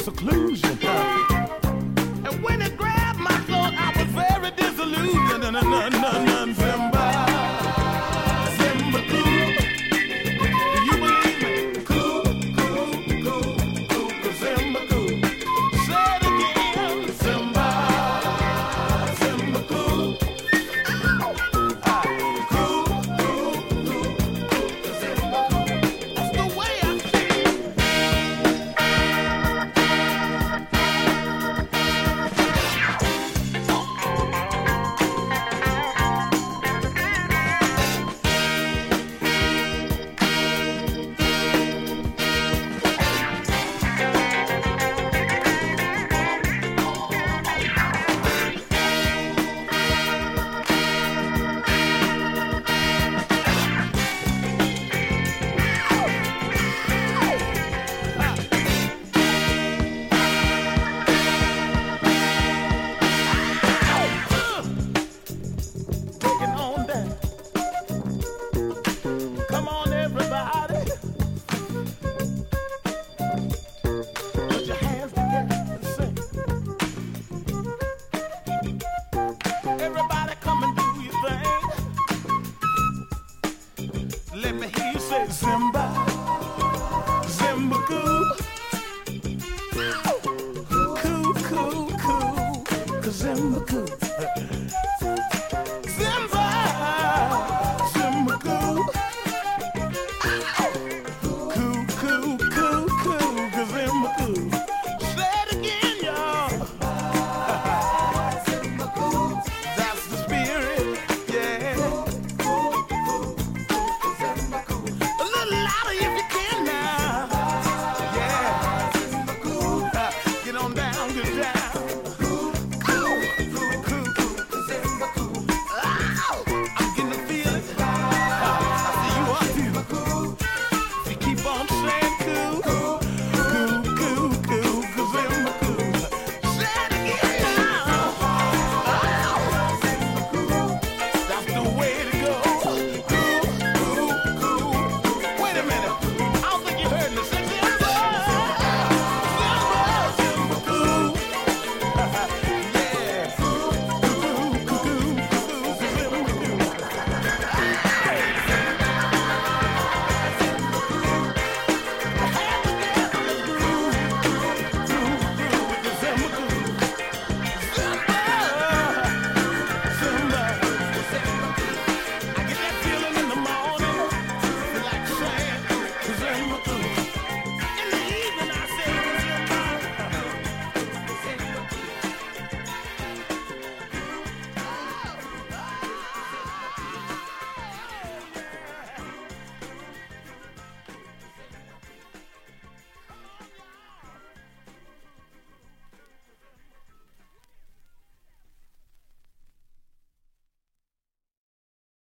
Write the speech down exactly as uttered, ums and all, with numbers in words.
seclusion. And when it grabbed my throat, I was very disillusioned. And, and, and, and, and Simba, Simba cool. Do you believe me? Cool, cool, cool, cool, cool, Simba cool. Say it again, Simba, Simba cool. Ah, cool, cool, cool, cool, Simba cool. That's the way I feel. Taking on down. Come on, everybody. Put your hands together and sing. Everybody come and do your thing. Let me hear you say Simba, Simba cool. Cool, cool, cool, 'cause Simba cool.